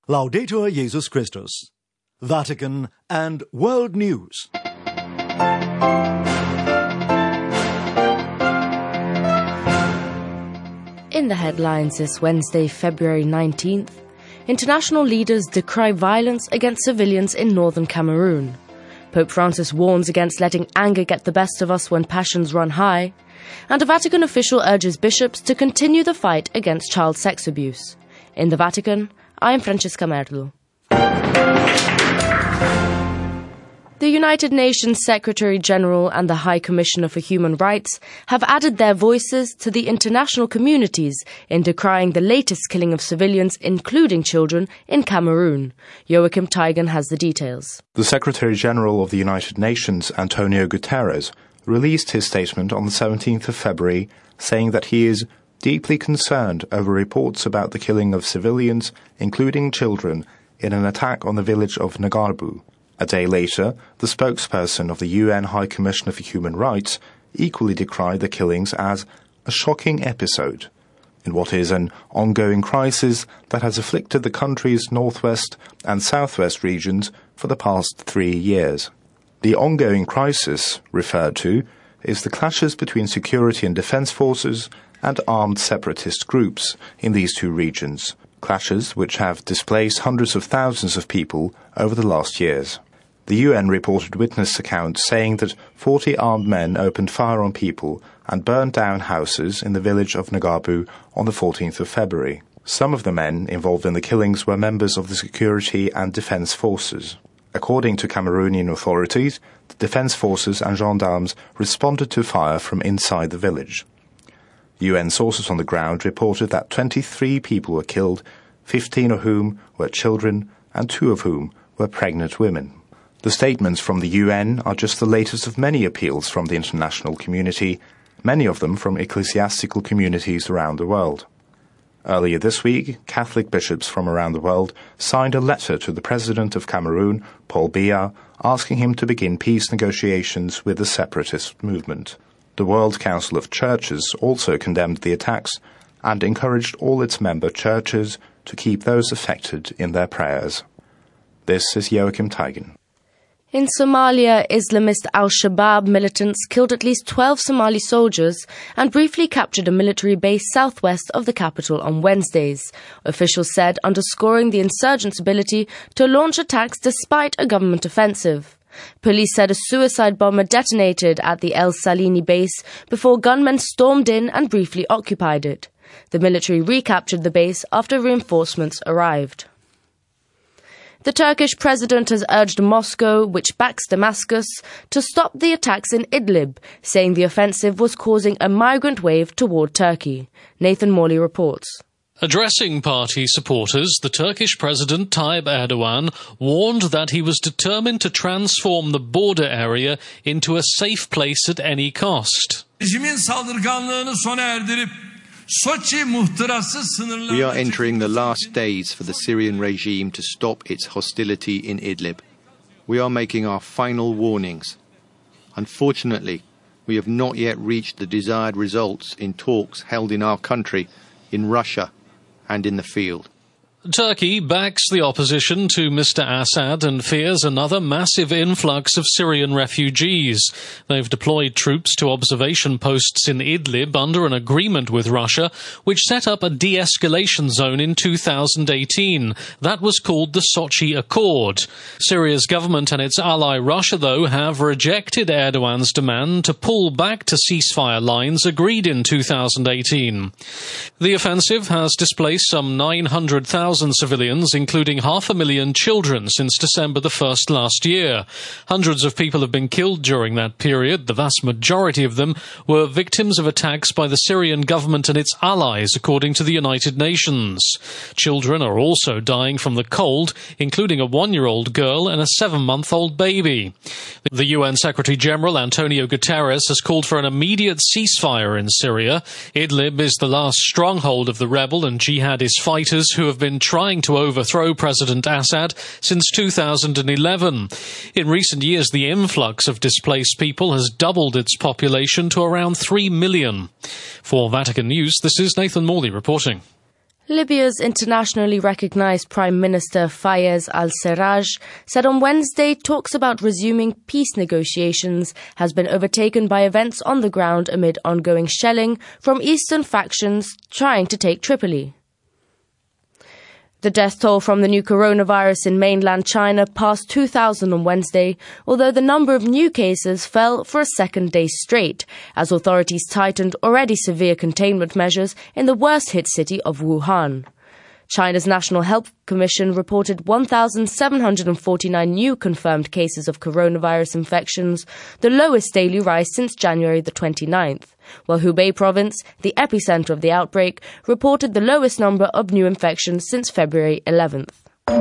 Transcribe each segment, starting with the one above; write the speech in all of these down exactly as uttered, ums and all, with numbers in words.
Laudetur Jesus Christus. Vatican and World News. In the headlines this Wednesday, February nineteenth, international leaders decry violence against civilians in northern Cameroon. Pope Francis warns against letting anger get the best of us when passions run high. And a Vatican official urges bishops to continue the fight against child sex abuse. In the Vatican, I am Francesca Merlo. The United Nations Secretary-General and the High Commissioner for Human Rights have added their voices to the international communities in decrying the latest killing of civilians, including children, in Cameroon. Joachim Teigen has the details. The Secretary-General of the United Nations, Antonio Guterres, released his statement on the seventeenth of February, saying that he is deeply concerned over reports about the killing of civilians, including children, in an attack on the village of Ngarbu. A day later, the spokesperson of the U N High Commissioner for Human Rights equally decried the killings as a shocking episode in what is an ongoing crisis that has afflicted the country's northwest and southwest regions for the past three years. The ongoing crisis referred to is the clashes between security and defense forces and armed separatist groups in these two regions, clashes which have displaced hundreds of thousands of people over the last years. The U N reported witness accounts saying that forty armed men opened fire on people and burned down houses in the village of Ngarbu on the fourteenth of February. Some of the men involved in the killings were members of the security and defense forces. According to Cameroonian authorities, the defense forces and gendarmes responded to fire from inside the village. U N sources on the ground reported that twenty-three people were killed, fifteen of whom were children and two of whom were pregnant women. The statements from the U N are just the latest of many appeals from the international community, many of them from ecclesiastical communities around the world. Earlier this week, Catholic bishops from around the world signed a letter to the President of Cameroon, Paul Biya, asking him to begin peace negotiations with the separatist movement. The World Council of Churches also condemned the attacks and encouraged all its member churches to keep those affected in their prayers. This is Joachim Teigen. In Somalia, Islamist al-Shabaab militants killed at least twelve Somali soldiers and briefly captured a military base southwest of the capital on Wednesdays, officials said, underscoring the insurgents' ability to launch attacks despite a government offensive. Police said a suicide bomber detonated at the El Salini base before gunmen stormed in and briefly occupied it. The military recaptured the base after reinforcements arrived. The Turkish president has urged Moscow, which backs Damascus, to stop the attacks in Idlib, saying the offensive was causing a migrant wave toward Turkey. Nathan Morley reports. Addressing party supporters, the Turkish President Tayyip Erdogan warned that he was determined to transform the border area into a safe place at any cost. We are entering the last days for the Syrian regime to stop its hostility in Idlib. We are making our final warnings. Unfortunately, we have not yet reached the desired results in talks held in our country, in Russia, and in the field. Turkey backs the opposition to Mister Assad and fears another massive influx of Syrian refugees. They've deployed troops to observation posts in Idlib under an agreement with Russia, which set up a de-escalation zone in two thousand eighteen. That was called the Sochi Accord. Syria's government and its ally Russia, though, have rejected Erdogan's demand to pull back to ceasefire lines agreed in two thousand eighteen. The offensive has displaced some nine hundred thousand civilians, including half a million children, since December the first last year. Hundreds of people have been killed during that period. The vast majority of them were victims of attacks by the Syrian government and its allies, according to the United Nations. Children are also dying from the cold, including a one-year-old girl and a seven-month-old baby. The U N Secretary-General Antonio Guterres has called for an immediate ceasefire in Syria. Idlib is the last stronghold of the rebel and jihadist fighters who have been trying to overthrow President Assad since two thousand eleven. In recent years, the influx of displaced people has doubled its population to around three million. For Vatican News, this is Nathan Morley reporting. Libya's internationally recognized Prime Minister Fayez al-Sarraj said on Wednesday talks about resuming peace negotiations has been overtaken by events on the ground amid ongoing shelling from eastern factions trying to take Tripoli. The death toll from the new coronavirus in mainland China passed two thousand on Wednesday, although the number of new cases fell for a second day straight, as authorities tightened already severe containment measures in the worst-hit city of Wuhan. China's National Health Commission reported one thousand seven hundred forty-nine new confirmed cases of coronavirus infections, the lowest daily rise since January the twenty-ninth, while Hubei province, the epicenter of the outbreak, reported the lowest number of new infections since February eleventh.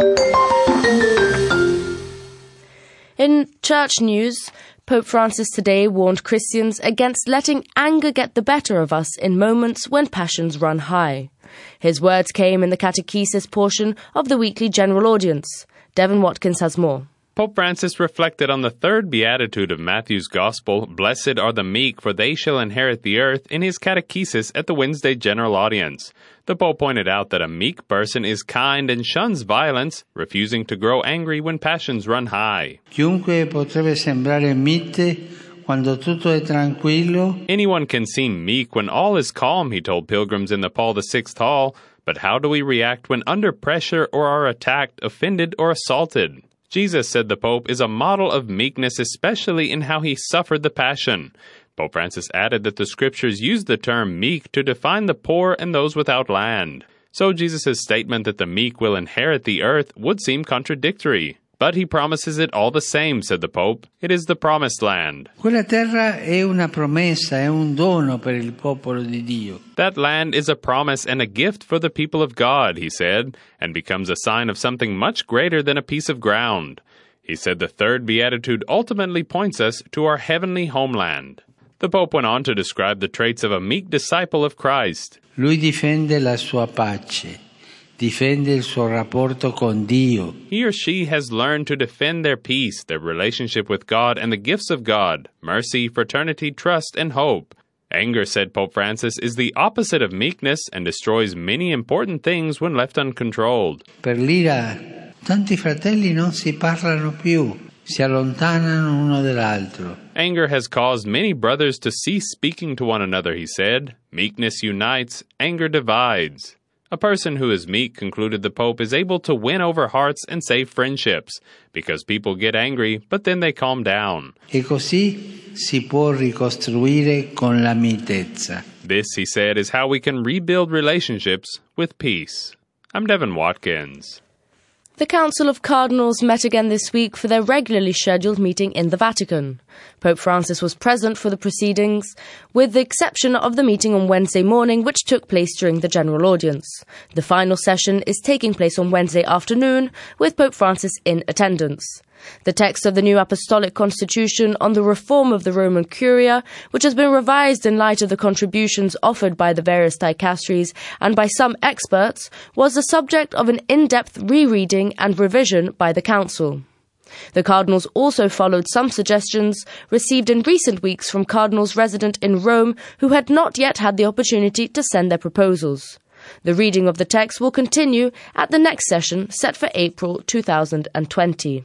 In church news, Pope Francis today warned Christians against letting anger get the better of us in moments when passions run high. His words came in the catechesis portion of the weekly general audience. Devin Watkins has more. Pope Francis reflected on the third beatitude of Matthew's Gospel, "Blessed are the meek, for they shall inherit the earth," in his catechesis at the Wednesday general audience. The Pope pointed out that a meek person is kind and shuns violence, refusing to grow angry when passions run high. Chiunque potrebbe sembrare mite quando tutto è tranquillo. Anyone can seem meek when all is calm, he told pilgrims in the Paul the Sixth Hall. But how do we react when under pressure or are attacked, offended, or assaulted? Jesus, said the Pope, is a model of meekness, especially in how he suffered the Passion. Pope Francis added that the Scriptures use the term meek to define the poor and those without land. So Jesus' statement that the meek will inherit the earth would seem contradictory. But he promises it all the same, said the Pope. It is the promised land. Quella terra è una promessa, è un dono per il popolo di Dio. That land is a promise and a gift for the people of God, he said, and becomes a sign of something much greater than a piece of ground. He said the third beatitude ultimately points us to our heavenly homeland. The Pope went on to describe the traits of a meek disciple of Christ. Lui difende la sua pace. Difende il suo rapporto con Dio. He or she has learned to defend their peace, their relationship with God, and the gifts of God, mercy, fraternity, trust, and hope. Anger, said Pope Francis, is the opposite of meekness and destroys many important things when left uncontrolled. Per l'ira, tanti fratelli non si parlano più, si allontanano uno dall'altro. Anger has caused many brothers to cease speaking to one another, he said. Meekness unites, anger divides. A person who is meek, concluded the Pope, is able to win over hearts and save friendships, because people get angry, but then they calm down. E così si può ricostruire con la mitezza. This, he said, is how we can rebuild relationships with peace. I'm Devin Watkins. The Council of Cardinals met again this week for their regularly scheduled meeting in the Vatican. Pope Francis was present for the proceedings, with the exception of the meeting on Wednesday morning, which took place during the general audience. The final session is taking place on Wednesday afternoon, with Pope Francis in attendance. The text of the new Apostolic Constitution on the reform of the Roman Curia, which has been revised in light of the contributions offered by the various dicasteries and by some experts, was the subject of an in-depth rereading and revision by the Council. The Cardinals also followed some suggestions received in recent weeks from Cardinals resident in Rome who had not yet had the opportunity to send their proposals. The reading of the text will continue at the next session set for April two thousand twenty.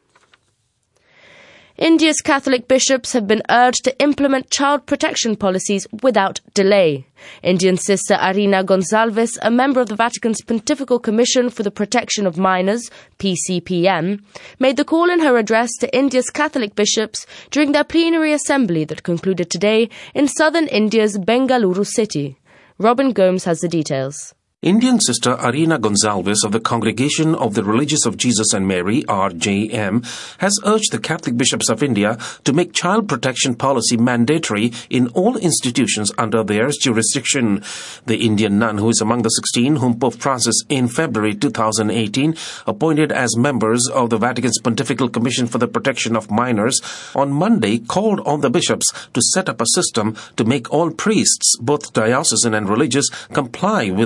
India's Catholic bishops have been urged to implement child protection policies without delay. Indian sister Arina Gonsalves, a member of the Vatican's Pontifical Commission for the Protection of Minors, P C P M, made the call in her address to India's Catholic bishops during their plenary assembly that concluded today in southern India's Bengaluru city. Robin Gomes has the details. Indian sister Arina Gonsalves of the Congregation of the Religious of Jesus and Mary, R J M, has urged the Catholic bishops of India to make child protection policy mandatory in all institutions under their jurisdiction. The Indian nun, who is among the sixteen whom Pope Francis in February two thousand eighteen appointed as members of the Vatican's Pontifical Commission for the Protection of Minors, on Monday called on the bishops to set up a system to make all priests, both diocesan and religious, comply with the policy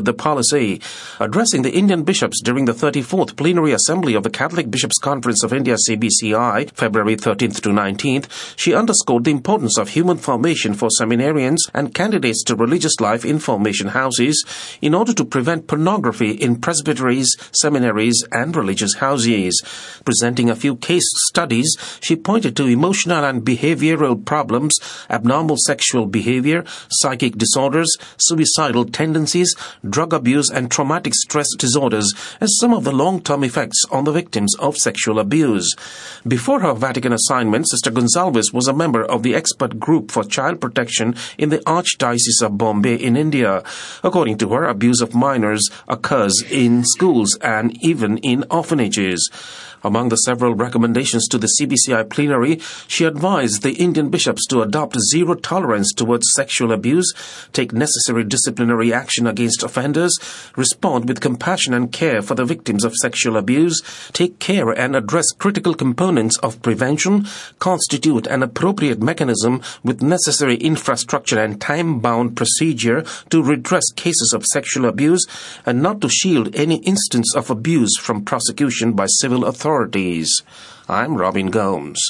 S A. Addressing the Indian bishops during the thirty-fourth Plenary Assembly of the Catholic Bishops' Conference of India, C B C I, February thirteenth to nineteenth, she underscored the importance of human formation for seminarians and candidates to religious life in formation houses in order to prevent pornography in presbyteries, seminaries, and religious houses. Presenting a few case studies, she pointed to emotional and behavioral problems, abnormal sexual behavior, psychic disorders, suicidal tendencies, drug abuse, and traumatic stress disorders as some of the long-term effects on the victims of sexual abuse. Before her Vatican assignment, Sister Gonsalves was a member of the expert group for child protection in the Archdiocese of Bombay in India. According to her, abuse of minors occurs in schools and even in orphanages. Among the several recommendations to the C B C I plenary, she advised the Indian bishops to adopt zero tolerance towards sexual abuse, take necessary disciplinary action against offenders, respond with compassion and care for the victims of sexual abuse, take care and address critical components of prevention, constitute an appropriate mechanism with necessary infrastructure and time-bound procedure to redress cases of sexual abuse, and not to shield any instance of abuse from prosecution by civil authorities. Authorities. I'm Robin Gomes.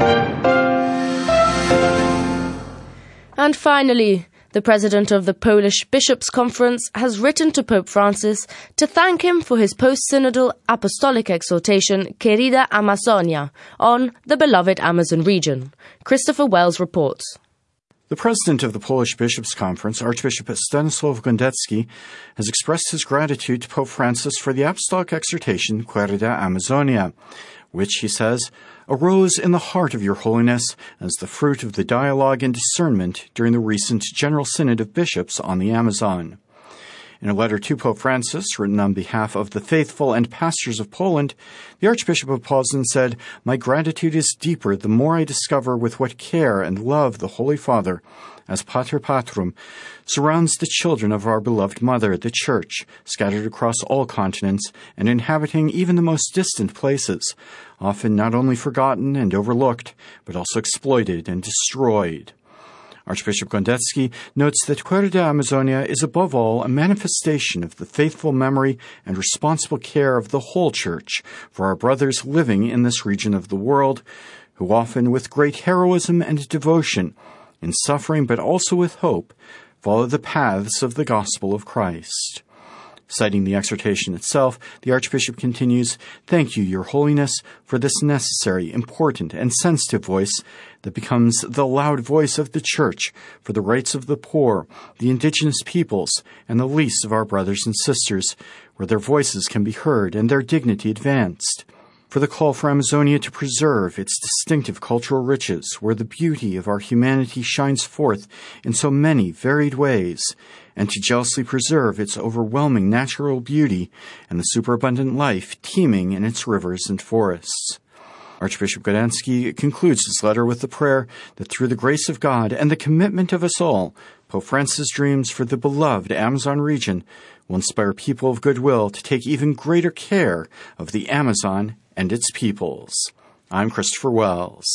And finally, the president of the Polish Bishops' Conference has written to Pope Francis to thank him for his post-synodal apostolic exhortation, Querida Amazonia, on the beloved Amazon region. Christopher Wells reports. The president of the Polish Bishops' Conference, Archbishop Stanisław Gondecki, has expressed his gratitude to Pope Francis for the apostolic exhortation Querida Amazonia, which, he says, arose in the heart of your holiness as the fruit of the dialogue and discernment during the recent General Synod of Bishops on the Amazon. In a letter to Pope Francis, written on behalf of the faithful and pastors of Poland, the Archbishop of Poznań said, "My gratitude is deeper the more I discover with what care and love the Holy Father, as Pater Patrum, surrounds the children of our beloved Mother, the Church, scattered across all continents and inhabiting even the most distant places, often not only forgotten and overlooked, but also exploited and destroyed." Archbishop Gondecki notes that Querida Amazonia is above all a manifestation of the faithful memory and responsible care of the whole Church for our brothers living in this region of the world, who often with great heroism and devotion, in suffering but also with hope, follow the paths of the gospel of Christ. Citing the exhortation itself, the Archbishop continues, "Thank you, Your Holiness, for this necessary, important, and sensitive voice that becomes the loud voice of the Church for the rights of the poor, the indigenous peoples, and the least of our brothers and sisters, where their voices can be heard and their dignity advanced. For the call for Amazonia to preserve its distinctive cultural riches, where the beauty of our humanity shines forth in so many varied ways, and to jealously preserve its overwhelming natural beauty and the superabundant life teeming in its rivers and forests." Archbishop Gondecki concludes his letter with the prayer that through the grace of God and the commitment of us all, Pope Francis' dreams for the beloved Amazon region will inspire people of goodwill to take even greater care of the Amazon and its peoples. I'm Christopher Wells.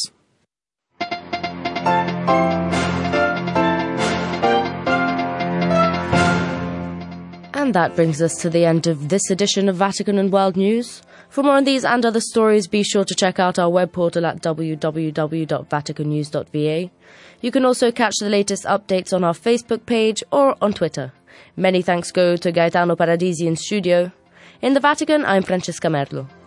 And that brings us to the end of this edition of Vatican and World News. For more on these and other stories, be sure to check out our web portal at w w w dot vatican news dot v a. You can also catch the latest updates on our Facebook page or on Twitter. Many thanks go to Gaetano Paradisi in studio. In the Vatican, I'm Francesca Merlo.